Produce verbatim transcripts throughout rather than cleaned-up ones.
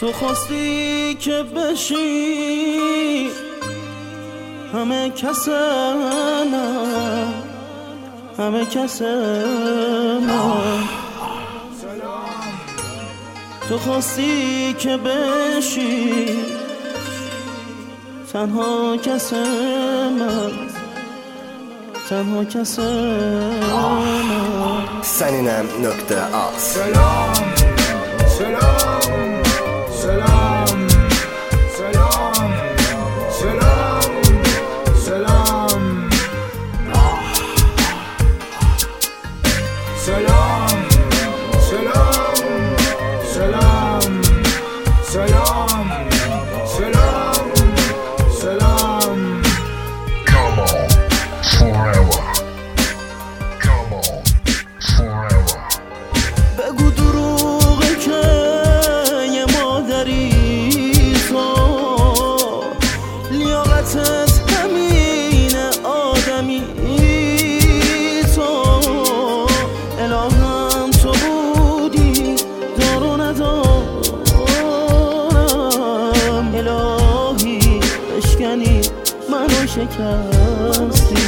تو خواستی که بشی همه کسم همه کسم تو خواستی که بشی تنها کسم تنها کسم سنینم نکته آس سلام سلام سلام سلام سلام سلام سلام سلام سلام سلام سلام Come on, forever. Come on, forever. بگو دروغه که یه مادری تو لیاقتت همینه آدمی تو الهام تو بودی دار و ندارم الهی بشکنی منو شکستی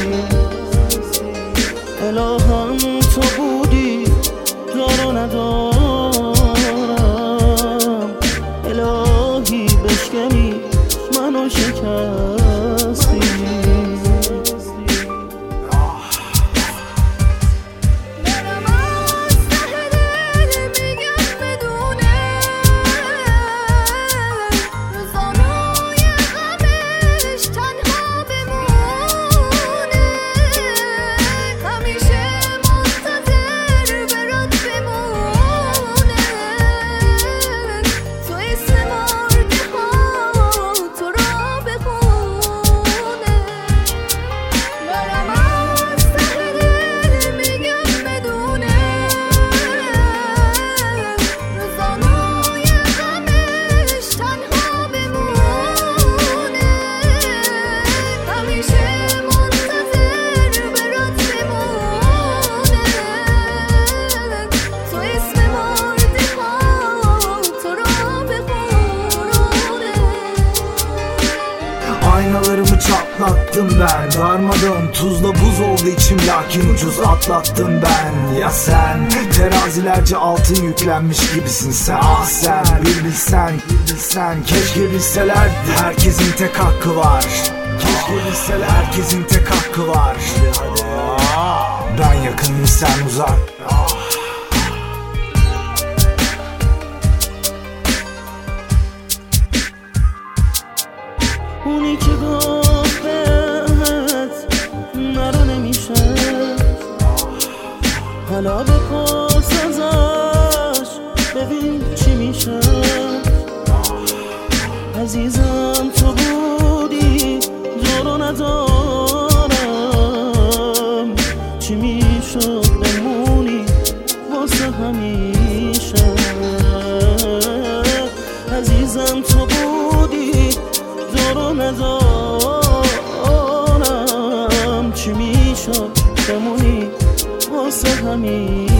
الهام تو بودی دار و ندارم الهی بشکنی منو شکستی Aynalarımı çatlattım ben, darmadım tuzla buz oldu içim, lakin ucuz atlattım ben. Ya sen terazilerce altın yüklenmiş gibisin sen. Ah sen bir bilsen, bir bilsen. Keşke bilselerdi herkesin tek hakkı var. Keşke bilseler herkesin tek hakkı var. Ben yakınım sen uzak. اونی که گفت بهت نرو نمیشه حالا بپرس ازش ببین چی میشه عزیزم تو بودی دار و ندارم چی میشد بمونی واسه همیشه عزیزم تو بودی دار و ندارم چی میشد بمونی واسه همین